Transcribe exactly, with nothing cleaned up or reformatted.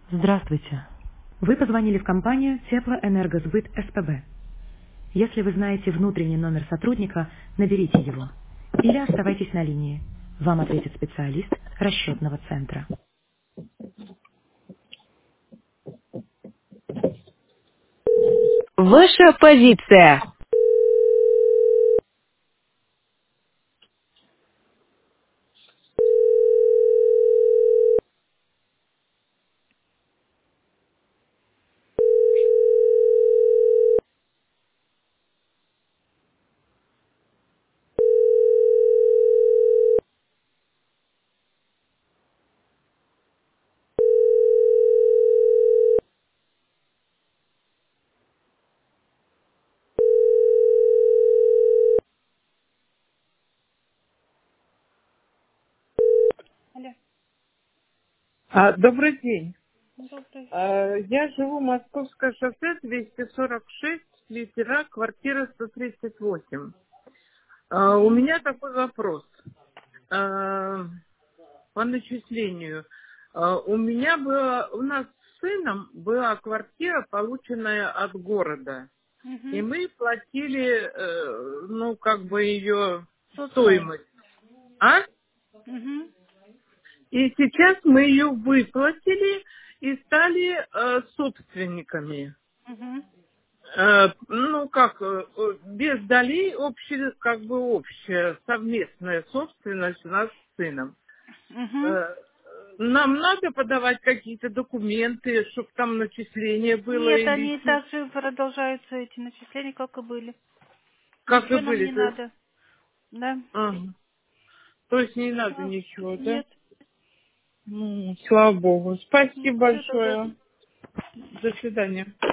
Здравствуйте. Вы позвонили в компанию Теплоэнергосбыт СПБ. Если вы знаете внутренний номер сотрудника, наберите его. Или оставайтесь на линии. Вам ответит специалист расчетного центра. Ваша позиция. Алло, А, добрый день. добрый. А, я живу Московское шоссе двести сорок шесть, литера, квартира сто тридцать восемь. А, у Угу. меня такой вопрос. А, по начислению. А, у меня была, у нас с сыном была квартира, полученная от города. И Угу. мы платили, э, ну, как бы ее Соцнайм. стоимость. А? Угу. И сейчас мы ее выплатили и стали э, собственниками. Угу. Э, ну, как, э, э, без долей, общая, как бы общая, совместная собственность у нас с сыном. Угу. Э, нам надо подавать какие-то документы, чтобы там начисление было Нет, или они чё- так же продолжаются, эти начисления, как и были. как и Ничего нам были. не То есть, надо. Да? ага. То есть не надо Все. ничего, да? Нет. Ну, слава богу. Спасибо Все тогда. большое. До свидания.